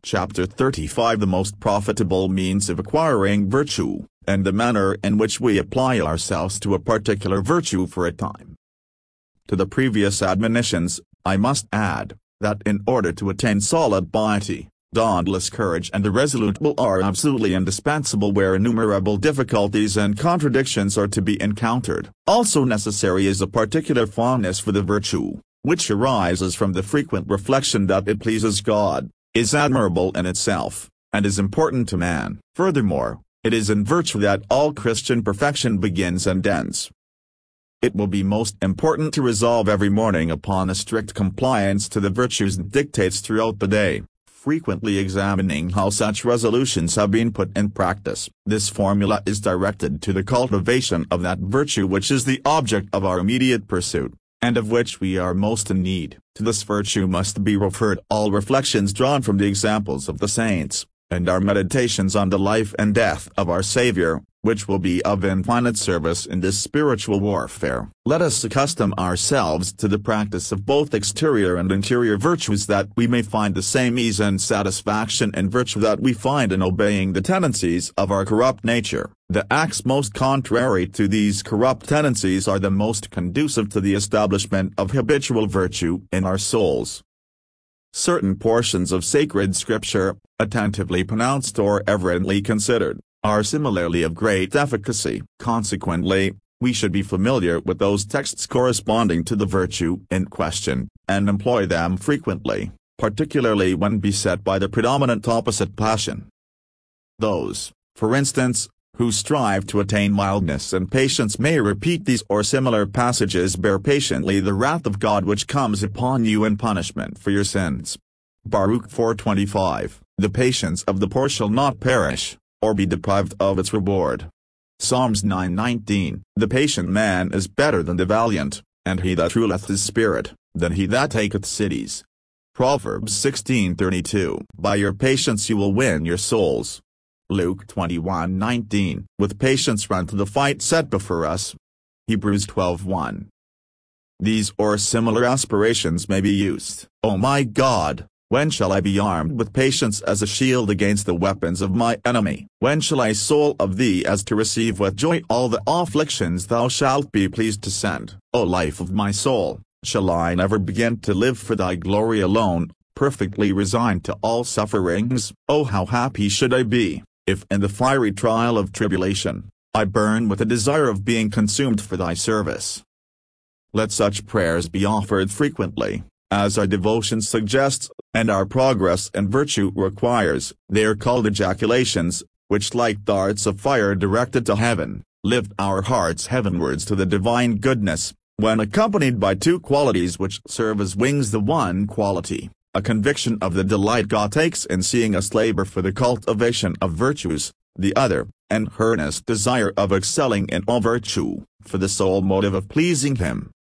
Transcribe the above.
Chapter 35 The most profitable means of acquiring virtue, and the manner in which we apply ourselves to a particular virtue for a time. To the previous admonitions, I must add, that in order to attain solid piety, dauntless courage and a resolute will are absolutely indispensable where innumerable difficulties and contradictions are to be encountered. Also necessary is a particular fondness for the virtue, which arises from the frequent reflection that it pleases God, is admirable in itself, and is important to man. Furthermore, it is in virtue that all Christian perfection begins and ends. It will be most important to resolve every morning upon a strict compliance to the virtues and dictates throughout the day, frequently examining how such resolutions have been put in practice. This formula is directed to the cultivation of that virtue which is the object of our immediate pursuit, and of which we are most in need. To this virtue must be referred all reflections drawn from the examples of the saints, and our meditations on the life and death of our Savior, which will be of infinite service in this spiritual warfare. Let us accustom ourselves to the practice of both exterior and interior virtues that we may find the same ease and satisfaction in virtue that we find in obeying the tendencies of our corrupt nature. The acts most contrary to these corrupt tendencies are the most conducive to the establishment of habitual virtue in our souls. Certain portions of sacred scripture, attentively pronounced or reverently considered, are similarly of great efficacy. Consequently, we should be familiar with those texts corresponding to the virtue in question, and employ them frequently, particularly when beset by the predominant opposite passion. Those, for instance, who strive to attain mildness and patience may repeat these or similar passages. Bear patiently the wrath of God which comes upon you in punishment for your sins. Baruch 4:25, the patience of the poor shall not perish, or be deprived of its reward. Psalms 9:19, the patient man is better than the valiant, and he that ruleth his spirit, than he that taketh cities. Proverbs 16:32, by your patience you will win your souls. Luke 21:19, with patience run to the fight set before us. Hebrews 12:1. These or similar aspirations may be used. O my God, when shall I be armed with patience as a shield against the weapons of my enemy? When shall I soul of thee as to receive with joy all the afflictions thou shalt be pleased to send? O life of my soul, shall I never begin to live for thy glory alone, perfectly resigned to all sufferings? O how happy should I be, if in the fiery trial of tribulation, I burn with a desire of being consumed for thy service. Let such prayers be offered frequently, as our devotion suggests, and our progress in virtue requires. They are called ejaculations, which like darts of fire directed to heaven, lift our hearts heavenwards to the divine goodness, when accompanied by two qualities which serve as wings. The one quality, a conviction of the delight God takes in seeing us labor for the cultivation of virtues, the other, an earnest desire of excelling in all virtue, for the sole motive of pleasing Him.